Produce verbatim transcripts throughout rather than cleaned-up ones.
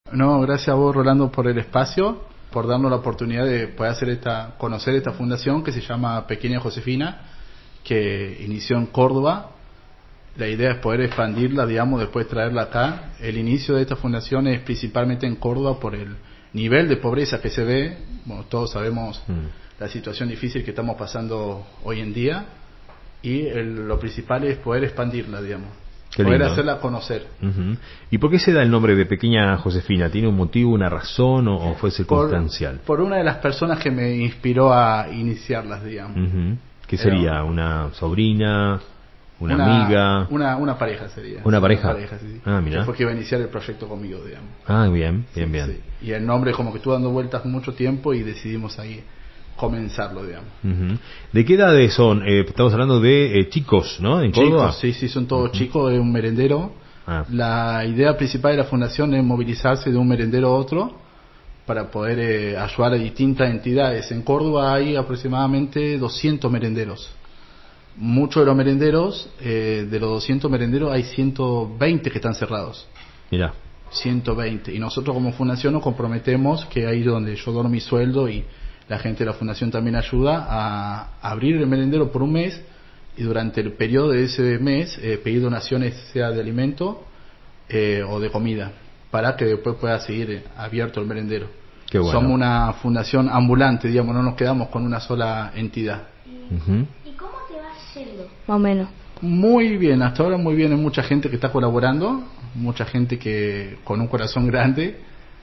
No, gracias a vos, Rolando, por el espacio, por darnos la oportunidad de poder hacer esta, conocer esta fundación que se llama Pequeña Josefina, que inició en Córdoba. La idea es poder expandirla, digamos, después traerla acá. El inicio de esta fundación es principalmente en Córdoba por el nivel de pobreza que se ve. Bueno, todos sabemos mm. la situación difícil que estamos pasando hoy en día, y el, lo principal es poder expandirla, digamos. Qué poder lindo. Hacerla conocer. Uh-huh. ¿Y por qué se da el nombre de Pequeña Josefina? ¿Tiene un motivo, una razón o, o fue circunstancial? Por, por una de las personas que me inspiró a iniciarlas, digamos. Uh-huh. ¿Qué sería? Era, ¿una sobrina? ¿Una, una amiga? Una, una pareja sería. ¿Una pareja? Una pareja, sí. Ah, mira. Que fue que iba a iniciar el proyecto conmigo, digamos. Ah, bien, bien, sí, bien. Sí. Y el nombre como que estuvo dando vueltas mucho tiempo y decidimos ahí comenzarlo, digamos. Uh-huh. ¿De qué edades son? Eh, estamos hablando de eh, chicos, ¿no? ¿En Córdoba? Chicos, sí, sí, son todos uh-huh. chicos, es un merendero. Ah. La idea principal de la fundación es movilizarse de un merendero a otro para poder eh, ayudar a distintas entidades. En Córdoba hay aproximadamente doscientos merenderos. Muchos de los merenderos, eh, de los doscientos merenderos, hay ciento veinte que están cerrados. Mira. ciento veinte. Y nosotros como fundación nos comprometemos, que ahí es donde yo dono mi sueldo y la gente de la fundación también ayuda, a abrir el merendero por un mes, y durante el periodo de ese mes eh, pedir donaciones, sea de alimento eh, o de comida, para que después pueda seguir abierto el merendero. Qué bueno. Somos una fundación ambulante, digamos, no nos quedamos con una sola entidad. Uh-huh. ¿Y cómo te va yendo? Más o menos. Muy bien, hasta ahora muy bien. Hay mucha gente que está colaborando, mucha gente que con un corazón grande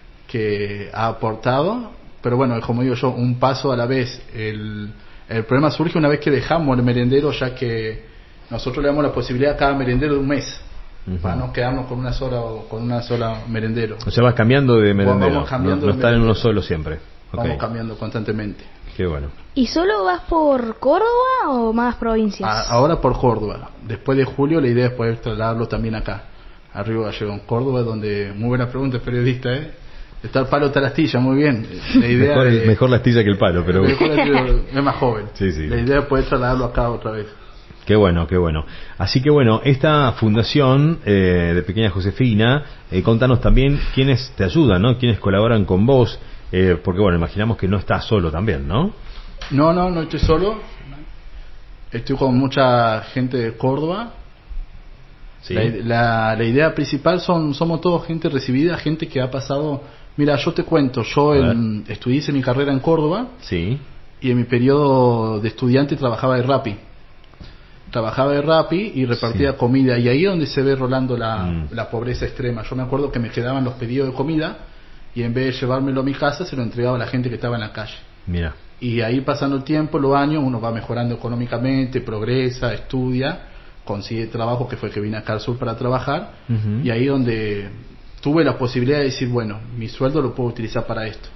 que ha aportado. Pero bueno, como digo yo, un paso a la vez. El, el problema surge una vez que dejamos el merendero, ya que nosotros le damos la posibilidad a cada merendero de un mes, uh-huh. para no quedarnos con una sola con una sola merendero. O sea, vas cambiando de merendero, vamos cambiando no, no estar en uno solo siempre. Vamos Okay. cambiando constantemente. Qué bueno. ¿Y solo vas por Córdoba o más provincias? A, ahora por Córdoba. Después de julio la idea es poder trasladarlo también acá, a Río Gallegos, en Córdoba, donde, muy buena pregunta, periodista, ¿eh? Está el palo, está la astilla, muy bien. La idea mejor, de, mejor la astilla que el palo, pero mejor la astilla, es más joven. Sí, sí. La idea es poder trasladarlo acá otra vez. Qué bueno, qué bueno. Así que bueno, esta fundación eh, de Pequeña Josefina, eh, contanos también quiénes te ayudan, ¿no? Quiénes colaboran con vos, eh, porque bueno, imaginamos que no estás solo también, ¿no? No, no, no estoy solo. Estoy con mucha gente de Córdoba. Sí. La, la, la idea principal son somos todos gente recibida, gente que ha pasado. Mira, yo te cuento, yo en, estudié hice mi carrera en Córdoba. Sí. Y en mi periodo de estudiante trabajaba de Rappi. Trabajaba de Rappi y repartía sí. comida. Y ahí es donde se ve, Rolando, la, mm. la pobreza extrema. Yo me acuerdo que me quedaban los pedidos de comida y en vez de llevármelo a mi casa, se lo entregaba a la gente que estaba en la calle. Mira. Y ahí pasando el tiempo, los años, uno va mejorando económicamente, progresa, estudia, consigue trabajo, que fue que vine acá al sur para trabajar. Uh-huh. Y ahí donde tuve la posibilidad de decir, bueno, mi sueldo lo puedo utilizar para esto.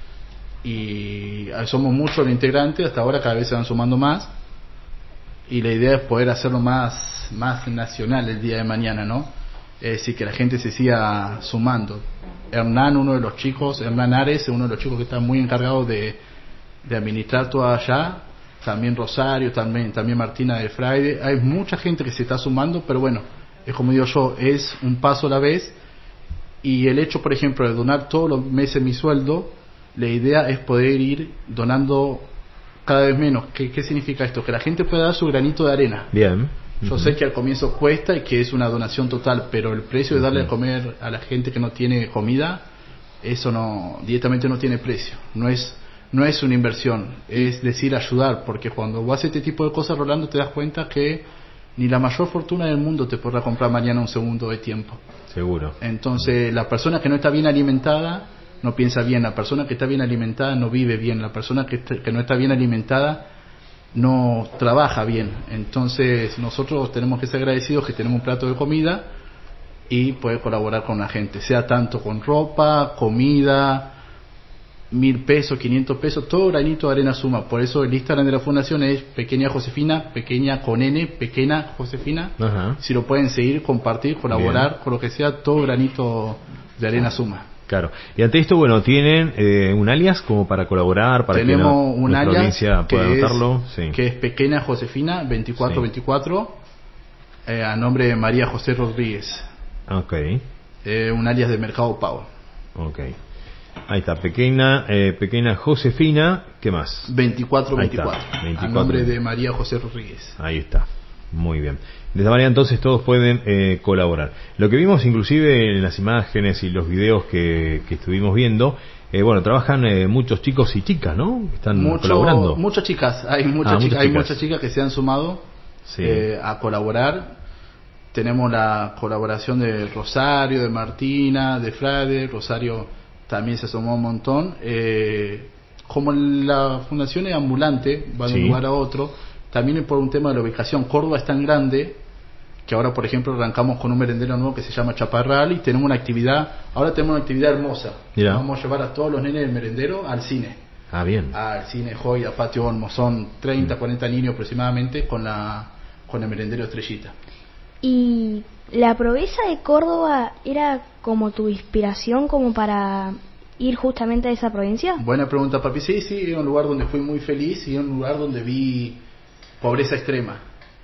Y somos muchos los integrantes, hasta ahora cada vez se van sumando más. Y la idea es poder hacerlo más, más nacional el día de mañana, ¿no? Es decir, que la gente se siga sumando. Hernán, uno de los chicos, Hernán Ares, uno de los chicos que está muy encargado de, de administrar todo allá. También Rosario, también, también Martina de Fraide. Hay mucha gente que se está sumando, pero bueno, es como digo yo, es un paso a la vez. Y el hecho, por ejemplo, de donar todos los meses mi sueldo, la idea es poder ir donando cada vez menos. ¿Qué, qué significa esto? Que la gente pueda dar su granito de arena. Bien. Yo uh-huh. sé que al comienzo cuesta y que es una donación total, pero el precio de darle uh-huh. a comer a la gente que no tiene comida, eso no, directamente no tiene precio. No es, no es una inversión, es decir, ayudar, porque cuando vos haces este tipo de cosas, Rolando, te das cuenta que ni la mayor fortuna del mundo te podrá comprar mañana un segundo de tiempo. Seguro. Entonces, la persona que no está bien alimentada no piensa bien, la persona que está bien alimentada no vive bien, la persona que, está, que no está bien alimentada no trabaja bien. Entonces nosotros tenemos que ser agradecidos que tenemos un plato de comida y poder colaborar con la gente, sea tanto con ropa, comida, mil pesos, quinientos pesos, todo granito de arena suma. Por eso el Instagram de la fundación es Pequeña Josefina, pequeña con N, Pequeña Josefina. Uh-huh. Si lo pueden seguir, compartir, colaborar, bien, con lo que sea, todo granito de arena suma. Claro. Y ante esto, bueno, tienen eh, un alias como para colaborar, para Tenemos que no, un nuestra alias audiencia pueda anotarlo. Es, sí. Que es Pequeña Josefina veinticuatro veinticuatro, sí. eh, a nombre de María José Rodríguez. Ok. Eh, un alias de Mercado Pago. Ok. Ahí está, pequeña, eh, pequeña Josefina, ¿qué más? veinticuatro Ahí veinticuatro. está, veinticuatro. A nombre de María José Rodríguez. Ahí está. Muy bien. De esta manera entonces todos pueden eh, colaborar. Lo que vimos inclusive en las imágenes y los videos que, que estuvimos viendo, eh, bueno, trabajan eh, muchos chicos y chicas, ¿no? Están Mucho, colaborando. Muchas chicas, hay muchas Ah, chicas, muchas hay chicas. muchas chicas que se han sumado Sí. eh, a colaborar. Tenemos la colaboración de Rosario, de Martina, de Frade. Rosario también se sumó un montón. Eh, como la fundación es ambulante, va de Sí. un lugar a otro, también es por un tema de la ubicación. Córdoba es tan grande que ahora, por ejemplo, arrancamos con un merendero nuevo que se llama Chaparral y tenemos una actividad, ahora tenemos una actividad hermosa. Mirá. Vamos a llevar a todos los nenes del merendero al cine. Ah, bien. Al cine Joya, Patio Olmo, son treinta, cuarenta niños aproximadamente con la con el merendero Estrellita. ¿Y la proeza de Córdoba era como tu inspiración como para ir justamente a esa provincia? Buena pregunta, papi. Sí, sí, es un lugar donde fui muy feliz y es un lugar donde vi pobreza extrema.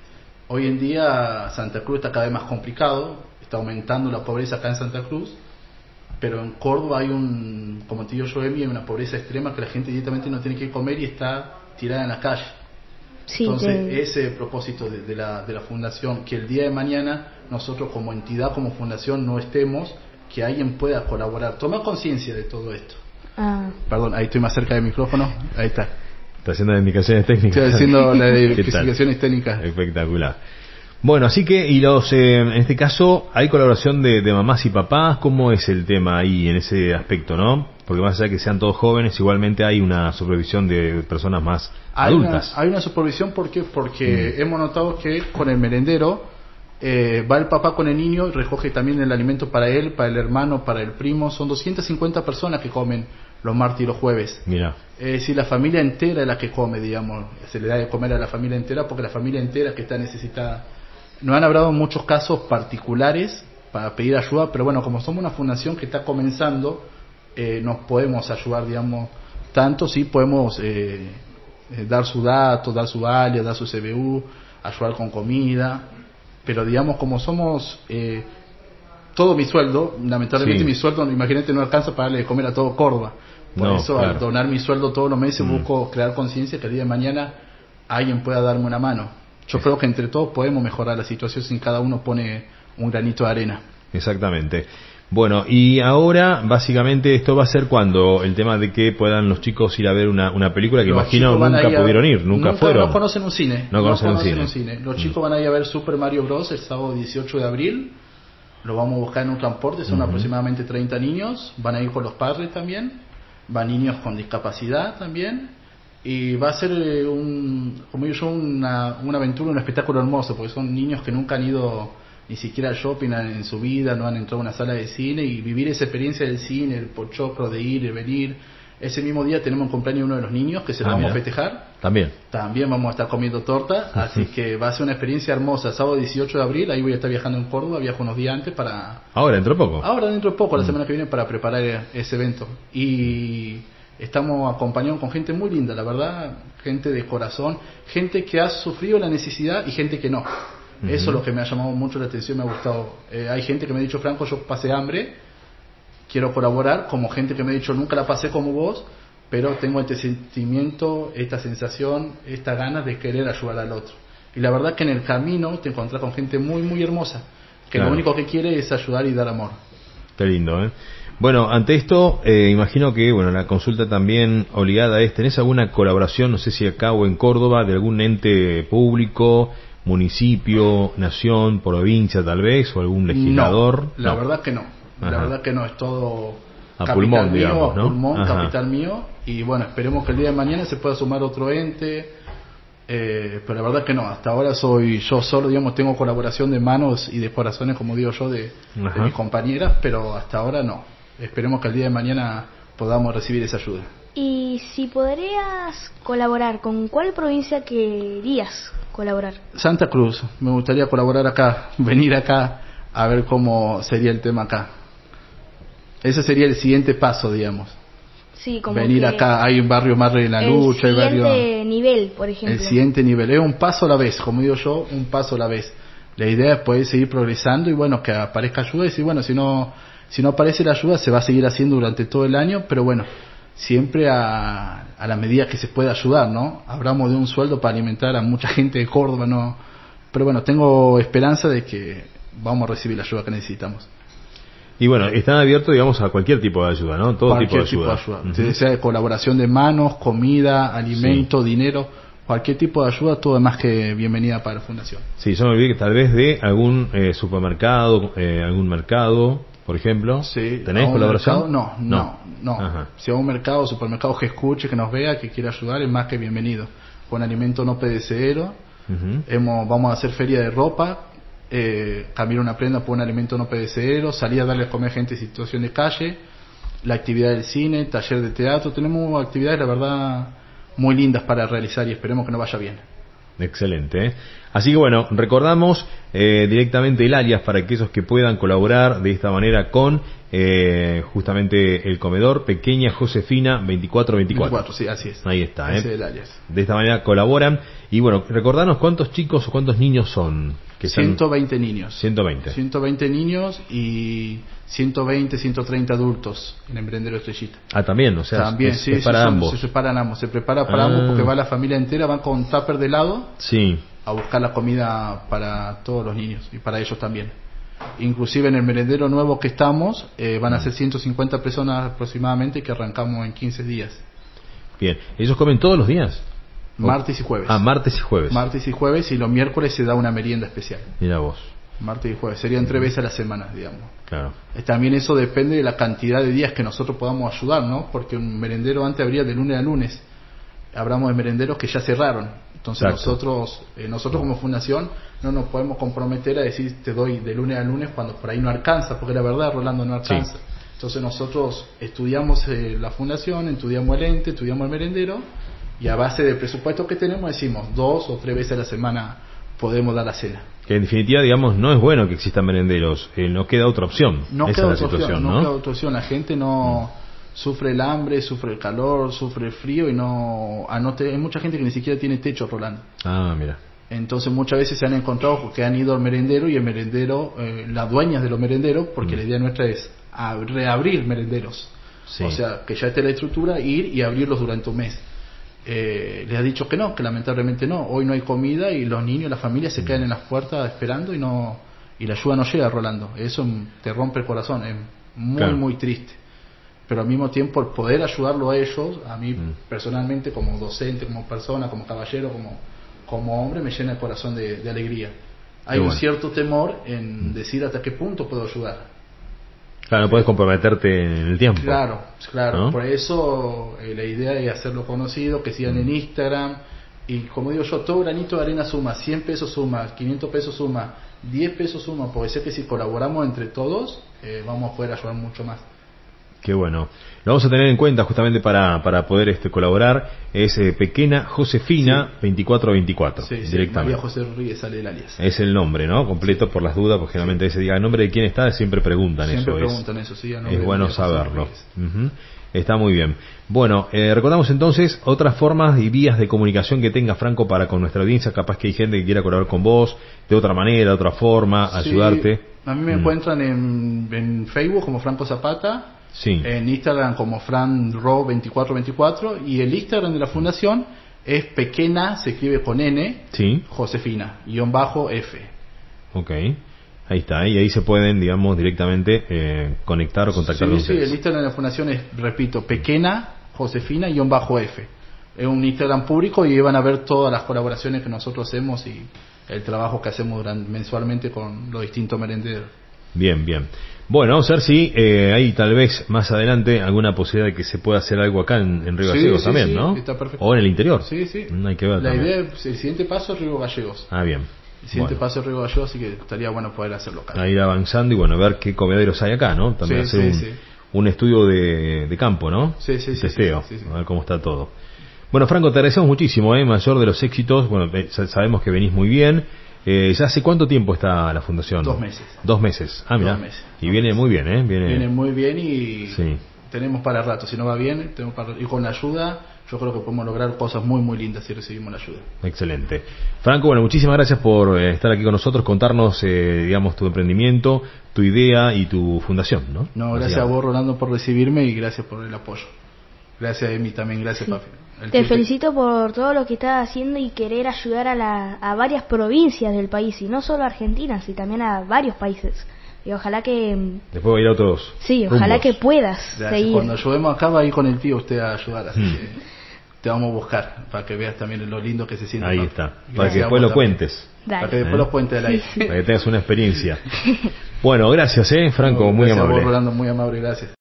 Hoy en día Santa Cruz está cada vez más complicado, está aumentando la pobreza acá en Santa Cruz, pero en Córdoba hay un, como te digo yo, Emi, hay una pobreza extrema que la gente directamente no tiene que comer y está tirada en la calle. Sí, Entonces, te- ese es el propósito de, de, la, de la fundación, que el día de mañana nosotros como entidad, como fundación, no estemos, que alguien pueda colaborar. Toma conciencia de todo esto. ah, Perdón, ahí estoy más cerca del micrófono. Ahí está. Está haciendo indicaciones técnicas. Estoy haciendo las ¿Qué tal? especificaciones técnicas. Espectacular. Bueno, así que, y los, eh, en este caso, hay colaboración de, de mamás y papás. ¿Cómo es el tema ahí en ese aspecto, no? Porque más allá de que sean todos jóvenes, igualmente hay una supervisión de personas más Hay adultas. una, hay una supervisión porque, porque Mm. hemos notado que con el merendero eh, va el papá con el niño y recoge también el alimento para él, para el hermano, para el primo. Son doscientas cincuenta personas que comen los martes y los jueves. Mira, Es decir, la familia entera es la que come, digamos. Se le da de comer a la familia entera porque la familia entera es que está necesitada. Nos han hablado muchos casos particulares para pedir ayuda, pero bueno, como somos una fundación que está comenzando, eh, nos podemos ayudar, digamos, tanto sí podemos eh, eh, dar su dato, dar su alias, dar su C B U, ayudar con comida, pero digamos, como somos eh, todo mi sueldo, lamentablemente Sí. mi sueldo, imagínate, no alcanza para darle de comer a todo Córdoba. Por No, eso, claro. al donar mi sueldo todos los meses, Mm. busco crear conciencia que el día de mañana alguien pueda darme una mano. Yo creo que entre todos podemos mejorar la situación si cada uno pone un granito de arena. exactamente. Bueno, y ahora, básicamente, esto va a ser cuando el tema de que puedan los chicos ir a ver una, una película que Los imagino chicos van nunca a ir a- pudieron ir, nunca, fueron. No conocen un cine. No conocen un cine. Los Mm. chicos van a ir a ver Super Mario Bros. El sábado dieciocho de abril. Lo vamos a buscar en un transporte, son Ujú. aproximadamente treinta niños. Van a ir con los padres también. Van niños con discapacidad también. Y va a ser eh, un, como digo yo, una, una aventura, un espectáculo hermoso, porque son niños que nunca han ido ni siquiera al shopping en su vida, no han entrado a una sala de cine, y vivir esa experiencia del cine, el pochoclo de ir y venir. Ese mismo día tenemos un cumpleaños de uno de los niños que se lo Ah, vamos a mira. festejar. También. También vamos a estar comiendo torta, así que va a ser una experiencia hermosa. Sábado dieciocho de abril, ahí voy a estar viajando en Córdoba, viajo unos días antes para... Ahora, dentro de poco. Ahora dentro de poco, la Mm. semana que viene, para preparar ese evento. Y estamos acompañados con gente muy linda, la verdad, gente de corazón, gente que ha sufrido la necesidad y gente que no. Eso es lo que me ha llamado mucho la atención, me ha gustado. Eh, hay gente que me ha dicho, Franco, yo pasé hambre, quiero colaborar, como gente que me ha dicho, nunca la pasé como vos, pero tengo este sentimiento, esta sensación, esta ganas de querer ayudar al otro. Y la verdad que en el camino te encontrás con gente muy, muy hermosa, que Claro. lo único que quiere es ayudar y dar amor. Qué lindo, ¿eh? Bueno, ante esto, eh, imagino que, bueno, la consulta también obligada es, ¿tenés alguna colaboración, no sé si acá o en Córdoba, de algún ente público, municipio, nación, provincia tal vez, o algún legislador? No, la No. verdad que no. La Ajá. verdad que no, es todo A capital pulmón, mío, digamos, a ¿no? pulmón, Ajá. capital mío, y bueno, esperemos que el día de mañana se pueda sumar otro ente, eh, pero la verdad que no, hasta ahora soy yo solo, digamos, tengo colaboración de manos y de corazones, como digo yo, de, de Ajá. mis compañeras, pero hasta ahora no. Esperemos que el día de mañana podamos recibir esa ayuda. Y si podrías colaborar, ¿con cuál provincia querías colaborar? Santa Cruz, me gustaría colaborar acá, venir acá a ver cómo sería el tema acá. Ese sería el siguiente paso, digamos. Sí, como Venir que acá, hay un barrio más de la el lucha, hay siguiente barrio... nivel, por ejemplo. El siguiente nivel, es un paso a la vez, como digo yo, un paso a la vez. La idea es poder seguir progresando y bueno, que aparezca ayuda y si bueno, si no Si no aparece la ayuda, se va a seguir haciendo durante todo el año, pero bueno, siempre a, a la medida que se pueda ayudar, ¿no? Hablamos de un sueldo para alimentar a mucha gente de Córdoba, ¿no? Pero bueno, tengo esperanza de que vamos a recibir la ayuda que necesitamos. Y bueno, están abiertos, digamos, a cualquier tipo de ayuda, ¿no? Todo Cualquier tipo de ayuda. Tipo de ayuda. Uh-huh. Sea de colaboración de manos, comida, alimento, sí. dinero, cualquier tipo de ayuda, todo es más que bienvenida para la Fundación. Sí, yo me olvidé que tal vez de algún eh, supermercado, eh, algún mercado, por ejemplo. Sí. ¿Tenés colaboración? Mercado, no, no, no. no. Si a un mercado, supermercado que escuche, que nos vea, que quiera ayudar, es más que bienvenido. Con alimento no perecedero, uh-huh. hemos, vamos a hacer feria de ropa. Eh, cambiar una prenda por un alimento no perecedero, salir a darle a comer gente en situación de calle, la actividad del cine, taller de teatro, tenemos actividades la verdad muy lindas para realizar y esperemos que nos vaya bien. Excelente, ¿eh? Así que bueno, recordamos eh, directamente el alias para aquellos que puedan colaborar de esta manera con eh, justamente el comedor Pequeña Josefina veinticuatro veinticuatro. veinticuatro, sí, así es. Ahí está, ese ¿eh? es el alias. De esta manera colaboran y bueno, recordarnos cuántos chicos o cuántos niños son. Que ciento veinte niños. ciento veinte. ciento veinte niños y ciento veinte, ciento treinta adultos en el merendero Estrellita. Ah, también, o sea, también, es, sí, es para son, ambos. Se separan ambos, se prepara para ah. ambos porque va la familia entera, van con tupper de helado sí. a buscar la comida para todos los niños y para ellos también. Inclusive en el merendero nuevo que estamos, eh, van a ser ciento cincuenta personas aproximadamente que arrancamos en quince días. Bien, ¿ellos comen todos los días? Martes y jueves. Ah, martes y jueves. Martes y jueves y los miércoles se da una merienda especial. Mira vos. Martes y jueves. Serían tres veces a la semana, digamos. Claro. También eso depende de la cantidad de días que nosotros podamos ayudar, ¿no? Porque un merendero antes abría de lunes a lunes. Hablamos de merenderos que ya cerraron. Entonces Exacto. nosotros eh, nosotros como fundación no nos podemos comprometer a decir te doy de lunes a lunes cuando por ahí no alcanza, porque la verdad, Rolando, no alcanza. Sí. Entonces nosotros estudiamos eh, la fundación, estudiamos el ente, estudiamos el merendero y a base del presupuesto que tenemos decimos dos o tres veces a la semana podemos dar la cena. Que en definitiva, digamos, no es bueno que existan merenderos, eh, no queda otra opción. No Esa queda es la otra situación, opción, ¿no? no queda otra opción. La gente no mm. sufre el hambre, sufre el calor, sufre el frío y no, anote, hay mucha gente que ni siquiera tiene techo, Rolando. Ah, mira. Entonces muchas veces se han encontrado que han ido al merendero y el merendero, eh, las dueñas de los merenderos, porque mm. la idea nuestra es a, reabrir merenderos. Sí. O sea, que ya esté la estructura, ir y abrirlos durante un mes. Eh, les ha dicho que no, que lamentablemente no, hoy no hay comida y los niños, las familias se quedan en las puertas esperando y no y la ayuda no llega, Rolando. Eso te rompe el corazón, es muy claro. muy triste, pero al mismo tiempo el poder ayudarlo a ellos, a mí mm. personalmente como docente, como persona, como caballero, como, como hombre, me llena el corazón de, de alegría. Hay qué un bueno. cierto temor en mm. decir hasta qué punto puedo ayudar. Claro, no puedes comprometerte en el tiempo. Claro, claro. ¿No? Por eso eh, la idea es hacerlo conocido, que sigan mm. en Instagram. Y como digo yo, todo granito de arena suma, cien pesos suma, quinientos pesos suma, diez pesos suma, porque sé que si colaboramos entre todos, eh, vamos a poder ayudar mucho más. Qué bueno. Lo vamos a tener en cuenta justamente para, para poder este colaborar. Es eh, Pequeña Josefina sí. veinticuatro veinticuatro. Sí, sí, directamente. María José Rodríguez sale el alias. Es el nombre, ¿no? Completo por las dudas, porque generalmente sí. se diga el nombre de quién está, siempre preguntan siempre eso. Siempre preguntan es, eso, sí. Es bueno saberlo. Uh-huh. Está muy bien. Bueno, eh, recordamos entonces otras formas y vías de comunicación que tenga Franco para con nuestra audiencia. Capaz que hay gente que quiera colaborar con vos de otra manera, de otra forma, sí, ayudarte. A mí me mm. encuentran en, en Facebook como Franco Zapata. Sí. En Instagram como franro veinticuatro veinticuatro y el Instagram de la fundación es Pequena, se escribe con N, sí. Josefina, guión bajo F. Ok, ahí está, y ahí se pueden, digamos, directamente eh, conectar o contactar sí, con sí, ustedes. Sí, el Instagram de la fundación es, repito, Pequena, Josefina, guión bajo F. Es un Instagram público y van a ver todas las colaboraciones que nosotros hacemos y el trabajo que hacemos durante, mensualmente con los distintos merenderos. Bien, bien. Bueno, vamos a ver si eh, hay tal vez más adelante alguna posibilidad de que se pueda hacer algo acá en, en Río sí, Gallegos sí, también, sí, ¿no? Está perfecto. O en el interior. Sí, sí. No hay que ver La también. idea es, el siguiente paso es Río Gallegos. Ah, bien. El siguiente bueno. paso es Río Gallegos, así que estaría bueno poder hacerlo acá. A ir avanzando y bueno, ver qué comederos hay acá, ¿no? También sí, hacer sí, un, sí. un estudio de, de campo, ¿no? Sí, sí, sí. Testeo, sí, sí, sí. a ver cómo está todo. Bueno, Franco, te agradecemos muchísimo, ¿eh? Mayor de los éxitos. Bueno, sabemos que venís muy bien. Eh, ¿Ya hace cuánto tiempo está la fundación? Dos meses. Dos meses. Ah, mira. Dos meses. Y viene muy bien, ¿eh? Viene, viene muy bien y sí. tenemos para rato, si no va bien, tenemos para, y con la ayuda, yo creo que podemos lograr cosas muy muy lindas si recibimos la ayuda. Excelente. Franco, bueno, muchísimas gracias por eh, estar aquí con nosotros, contarnos, eh, digamos, tu emprendimiento, tu idea y tu fundación, ¿no? No, gracias a vos, Rolando, por recibirme y gracias por el apoyo. Gracias a Emi también, gracias, sí. Papi. El Te que felicito te... por todo lo que estás haciendo y querer ayudar a, la, a varias provincias del país, y no solo a Argentina, sino también a varios países. Y ojalá que... Después va a ir a otros Sí, ojalá rumbos. que puedas Gracias. seguir. Cuando ayudemos acá va a ir con el tío usted a ayudar, así Mm. que te vamos a buscar para que veas también lo lindo que se siente. Ahí Papi. está, Gracias para que a después vos lo también. cuentes. Dale. Para que después ¿Eh? lo cuentes al aire. Para que tengas una experiencia. Bueno, gracias, eh, Franco, No, muy gracias amable. a vos, Rolando, muy amable, gracias.